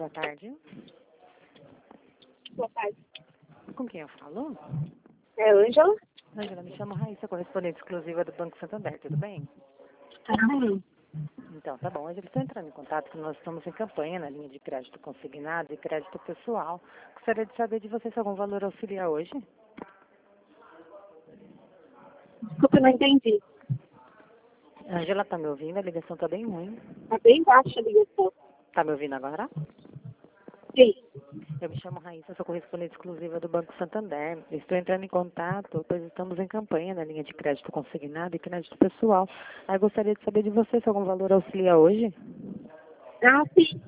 Boa tarde. Boa tarde. Com quem eu falo? É Ângela? Ângela, me chamo Raíssa, correspondente exclusiva do Banco Santander, tudo bem? Então, tá bom. Hoje eles estão entrando em contato porque nós estamos em campanha na linha de crédito consignado e crédito pessoal. Gostaria de saber de vocês se algum valor auxilia hoje. Desculpa, eu não entendi. Ângela, tá me ouvindo? A ligação tá bem ruim. Tá bem baixa a ligação. Tá me ouvindo agora? Sim. Eu me chamo Raíssa, sou correspondente exclusiva do Banco Santander. Estou entrando em contato, pois estamos em campanha na linha de crédito consignado e crédito pessoal. Aí gostaria de saber de você se algum valor auxilia hoje. Ah, sim.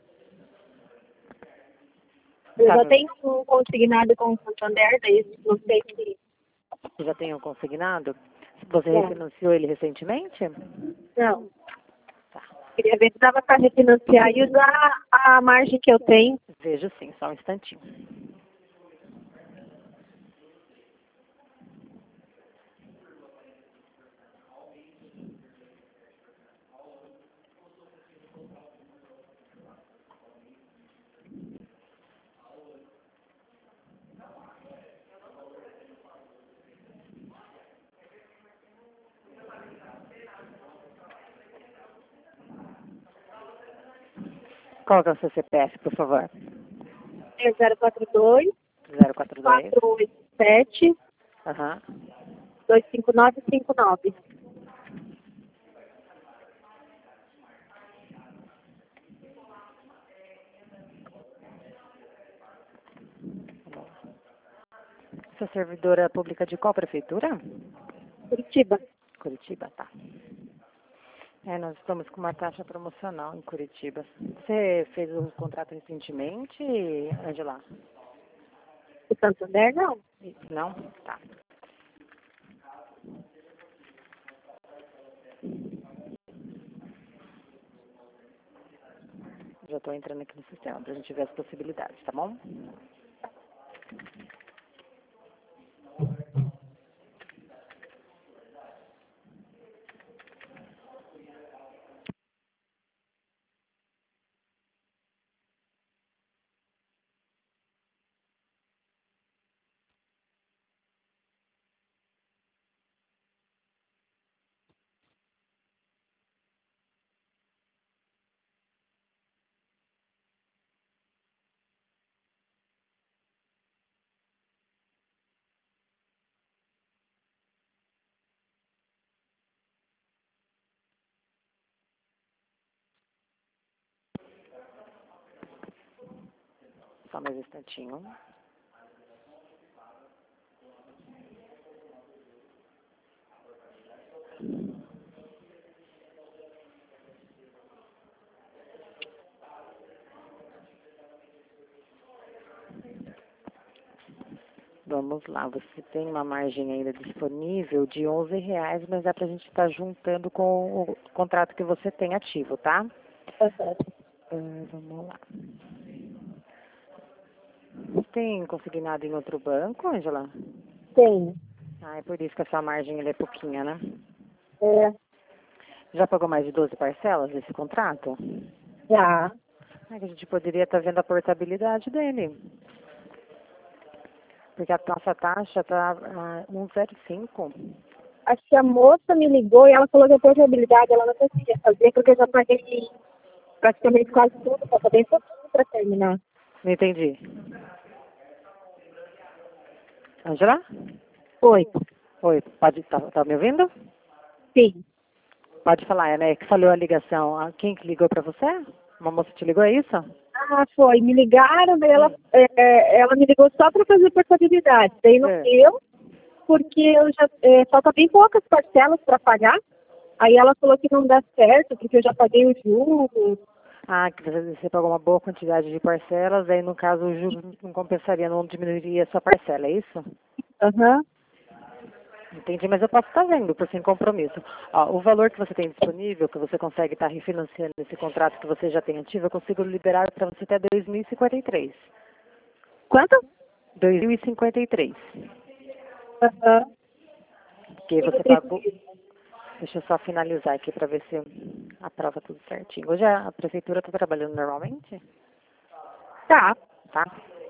Eu Tá, já tenho um consignado com o Santander, daí não sei se... você já tem um consignado? Você É. refinanciou ele recentemente? Não. Tá. Queria ver se dava para refinanciar e usar a margem que eu tenho. Vejo sim, só um instantinho. Qual que é o seu CPF, por favor? É 042 042. 487 Aham. 25959. Sua servidora pública de qual prefeitura? Curitiba. Curitiba, tá. Nós estamos com uma taxa promocional em Curitiba. Você fez um contrato recentemente, Angela? O Santander, não. Não? Tá. Já estou entrando aqui no sistema para a gente ver as possibilidades, tá bom? Só mais um instantinho. Vamos lá, você tem uma margem ainda disponível de R$ 11, mas é para a gente estar juntando com o contrato que você tem ativo, tá? Tá certo. Vamos lá. Você tem consignado em outro banco, Angela? Tenho. Ah, é por isso que a sua margem ela é pouquinha, né? É, Já pagou mais de 12 parcelas desse contrato? já. É que a gente poderia estar vendo a portabilidade dele. Porque a nossa taxa está 1,05. Acho que a moça me ligou e ela falou que a portabilidade ela não conseguia fazer, porque eu já paguei praticamente quase tudo, falta bem pouquinho para terminar. Não entendi. Angela? Oi. Oi, tá me ouvindo? Sim. Pode falar, é, né? Que falhou a ligação. Quem que ligou para você? Uma moça te ligou, é isso? Ah, foi. Me ligaram, daí ela me ligou só para fazer portabilidade. Daí não É. deu, porque eu já falta bem poucas parcelas para pagar. Aí ela falou que não dá certo, porque eu já paguei os juros. Ah, que você pagou uma boa quantidade de parcelas, aí no caso o juros não compensaria, não diminuiria a sua parcela, é isso? Aham. Entendi, mas eu posso estar vendo, por sem compromisso. Ó, o valor que você tem disponível, que você consegue estar refinanciando esse contrato que você já tem ativo, eu consigo liberar para você até 2053. Quanto? 2053. Aham. Que você pagou. Deixa eu só finalizar aqui para ver se aprova tudo certinho. Hoje a prefeitura está trabalhando normalmente? Tá. tá?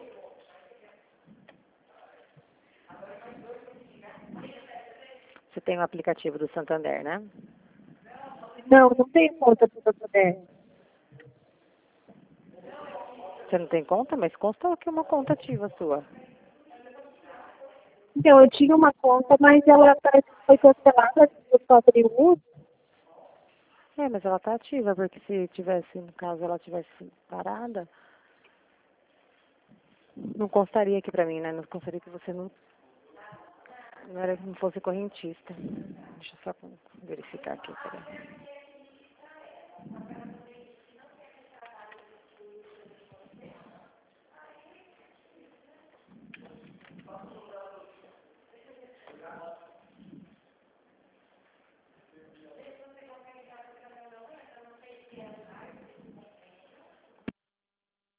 Você tem o aplicativo do Santander, né? Não, não tenho conta do Santander. Você não tem conta, mas consta aqui uma conta ativa sua. Então, eu tinha uma conta, mas ela parece que foi cancelada por falta de uso. É, mas ela tá ativa, porque se tivesse, no caso, ela tivesse parada, não constaria aqui pra mim, né? Não constaria que você não fosse correntista. Deixa eu só verificar aqui, peraí.